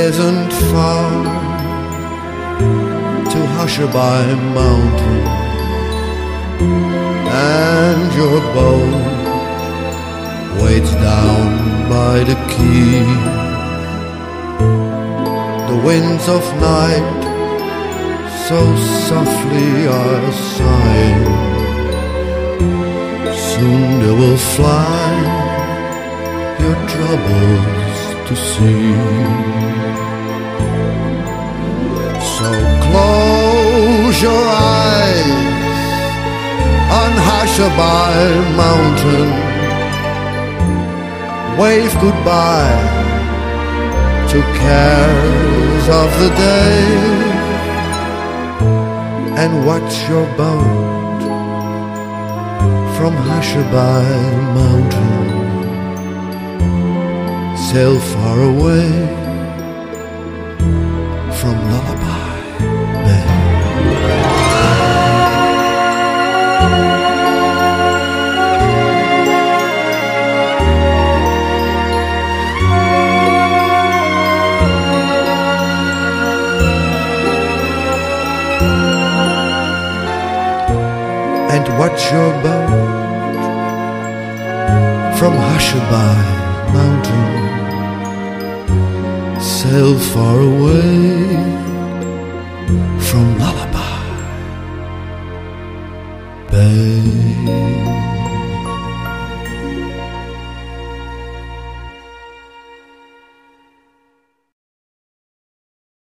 isn't far to Hushabye Mountain, and your boat waits down by the quay. The winds of night so softly are sighing, soon they will fly your troubles to see. So close your eyes on Hushabye Mountain, wave goodbye to cares of the day, and watch your boat from Hushabye Mountain sail far away from Lullaby Bay. And watch your boat from Hushabye Mountain sail far away